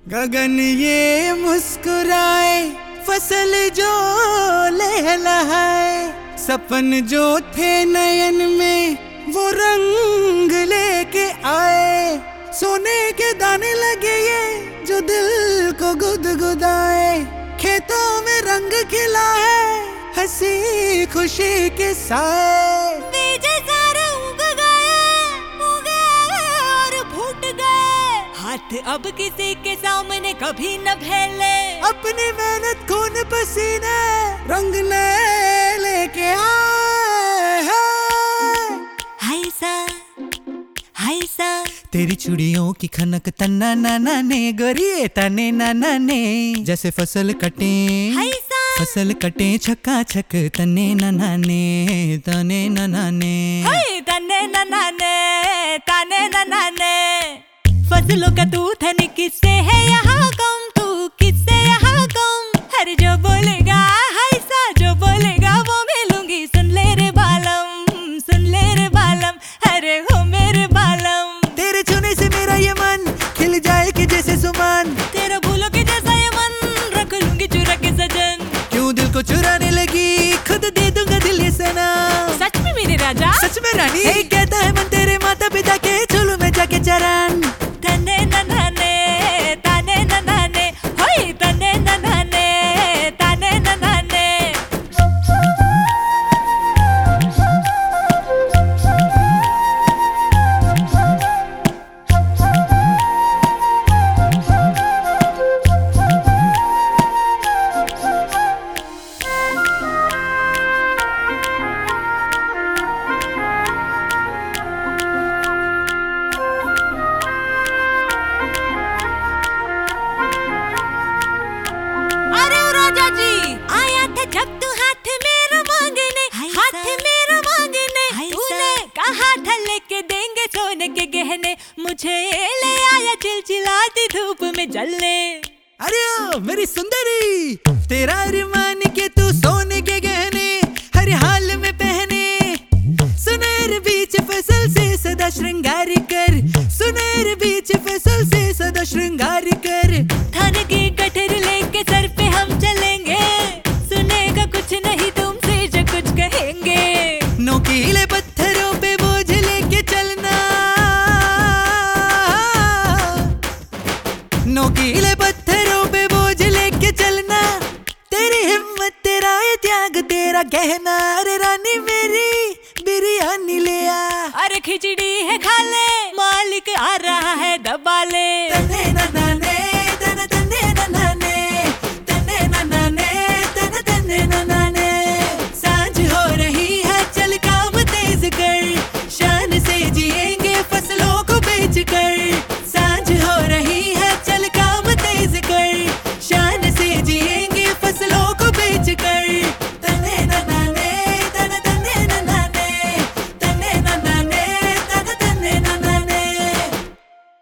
गगन ये मुस्कुराए, फसल जो लहलहाए, सपन जो थे नयन में वो रंग लेके आए। सोने के दाने लगे ये जो दिल को गुदगुदाए, खेतों में रंग खिला है हंसी खुशी के साए। बीज सारे उग गए और फूट गए, हाथ अब किसी के सामने कभी न फैले। अपनी मेहनत खून पसीने रंग नए लेके आए हैं। हाय सा तेरी चूड़ियों की खनक तन्ना नाना ने गोरिए तने नाना ने, जैसे फसल कटे फसल कटे छक्का छक तने नाना ने तने नाना ने तने नाना ने। फसलों का तू धन किससे है यहाँ कम, तू किससे यहाँ कम। हर जो बोलेगा हाय सा, जो बोलेगा वो मिलूंगी। सुन ले रे बालम, सुन ले रे बालम, अरे हो मेरे बालम। तेरे छूने से मेरा ये मन खिल जाए कि जैसे सुमन, तेरा भूलों के जैसा ये मन रख लूंगी चुरा के सजन। क्यों दिल को चुराने लगी, खुद दे दूंगा दिल ये सना। सच में मेरे राजा, सच में रानी, यही कहता है मन तेरे माता पिता के झोलू में जाके चरण। तने नन्हाने ताने नन्हाने, होय तने नन्हाने ताने नन्हाने। जब तू हाथ मेरा मांगने, हाथ मेरा मांगने, तूने कहा था लेके देंगे सोने के गहने। मुझे ले आया चिलचिलाती धूप में जलने। अरे ओ मेरी सुंदरी, तेरा अरमान के तू सोने के गहने हर हाल में पहने। सुनहरे बीच फसल से सदा श्रृंगार कर, सुनहरे बीच फसल से सदा श्रृंगार कर। थाने की कटोरी लेके सर पे हम चलेंगे, सुनेगा कुछ नहीं तुमसे जो कुछ कहेंगे। नोकीले पत्थरों पे बोझ लेके चलना, नोकीले पत्थरों पे बोझ लेके चलना। तेरी हिम्मत तेरा ये त्याग तेरा गहना, अरे रानी मेरी बिरयानी ले आ। अरे खिचड़ी है खा ले, मालिक आ रहा है दबा ले।